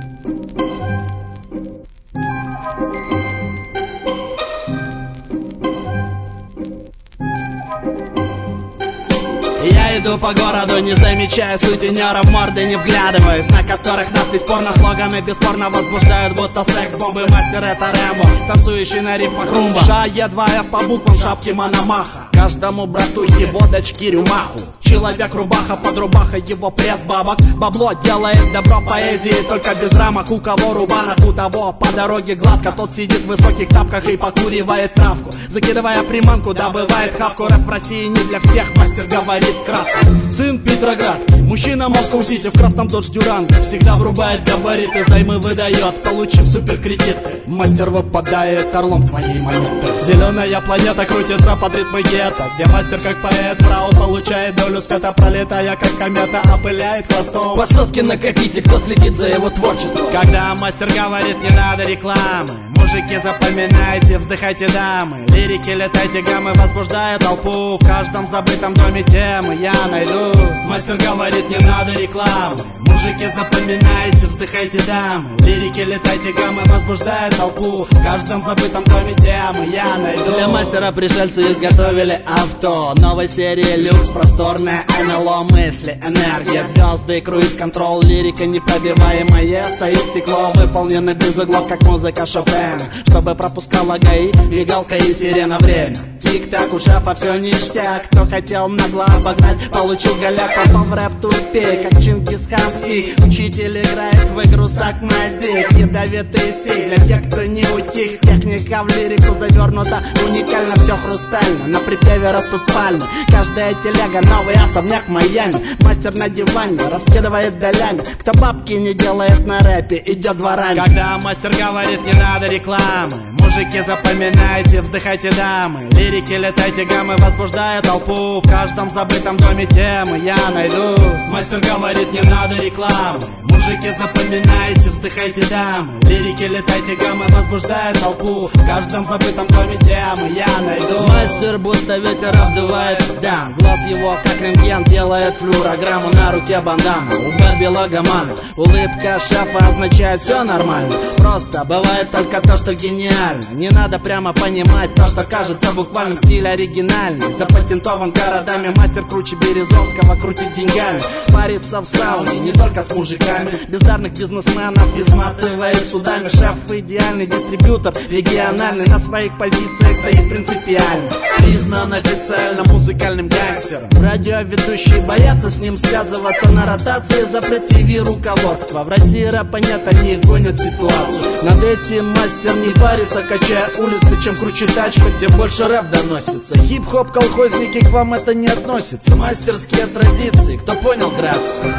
Я иду по городу, не замечая сутенеров, морды не вглядываюсь, на которых надпись порно, слоганы бесспорно возбуждают, будто секс-бомбы. Мастер это Рэмбо, танцующий на рифмах румба. Ша-Е-2-Ф по буквам, шапки Мономаха. Каждому братухе водочки рюмаху. Человек-рубаха, под рубахой его пресс бабок. Бабло делает добро поэзии, только без рамок. У кого рубанок, у того по дороге гладко. Тот сидит в высоких тапках и покуривает травку, закидывая приманку, добывает хавку. Рэп в России не для всех, мастер говорит кратко. Сын Петроград, мужчина Москва-Сити, в красном Додж Дюранго. Всегда врубает габариты, займы выдает, получив суперкредиты. Мастер выпадает орлом твоей монеты. Зеленая планета крутится под ритмы гетто, где мастер как поэт фрау получает долю света, пролетая как комета, опыляет хвостом. По сотке накопите, кто следит за его творчеством. Когда мастер говорит, не надо рекламы, мужики, запоминайте, вздыхайте, дамы. Лирики, летайте, гаммы, возбуждая толпу. В каждом забытом доме темы я найду. Мастер говорит, не надо рекламы, мужики, запоминайте, вздыхайте, дамы. Лирики, летайте, гаммы, возбуждая толпу. В каждом забытом доме темы я найду. Для мастера пришельцы изготовили авто новой серии люкс, просторная НЛО, мысли, энергия, звезды, круиз-контрол, лирика непробиваемая. Стоит стекло, выполнено без углов, как музыка Шопена, чтобы пропускала ГАИ, мигалка и сирена. Время тик-так, у шефа все ништяк. Кто хотел нагло обогнать, получил голяк. Попал в рэп тупик, как Чингисханский. Учитель играет в игру Сак Мадик. Ядовитый стиль для тех, кто не утих. Техника в лирику завернута уникально, все хрустально. На припеве растут пальмы, каждая телега новый особняк в Майами. Мастер на диване раскидывает долями. Кто бабки не делает на рэпе, идет дворами. Когда мастер говорит, не надо рекламы, мужики, запоминайте, вздыхайте, дамы. Лирики, летайте, гаммы, возбуждая толпу. В каждом забытом доме темы я найду. Мастер говорит, не надо рекламы, мужики, запоминайте, вздыхайте, дамы. Лирики, летайте, гаммы, возбуждая толпу. В каждом забытом доме темы я найду. Мастер будто ветер обдувает дам. Глаз его, как рентген, делает флюорограмму. На руке бандана, у Бэби логомана. Улыбка шефа означает все нормально. Просто бывает только то, что гениально. Не надо прямо понимать то, что кажется буквально стиль оригинальный. Запатентован городами, мастер круче Березовского, крутит деньгами. Парится в сауне, не только с мужиками. Бездарных бизнесменов изматывает судами. Шеф идеальный дистрибьютор, региональный. На своих позициях стоит принципиально. Признан официально музыкальным гангстером. Радиоведущие боятся с ним связываться. На ротации запрет ТВ руководство. В России рэпа нет, они гонят ситуацию. Над этим мастер не парится, качая улицы. Чем круче тачка, тем больше рэп доносится. Хип-хоп, колхозники, к вам это не относится. Мастерские традиции, кто понял, грация?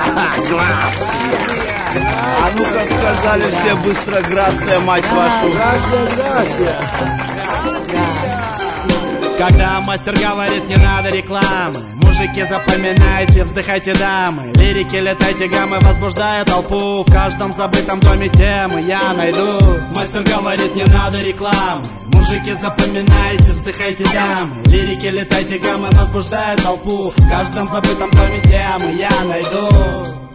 А ну-ка сказали все быстро, грация, мать вашу. Грация. Когда мастер говорит, не надо рекламы, мужики, запоминайте, вздыхайте, дамы. Лирики, летайте, гаммы, возбуждая толпу. В каждом забытом доме темы я найду. Мастер говорит, не надо рекламы, мужики, запоминайте, вздыхайте, дамы. Лирики, летайте, гаммы, возбуждая толпу. В каждом забытом доме темы я найду.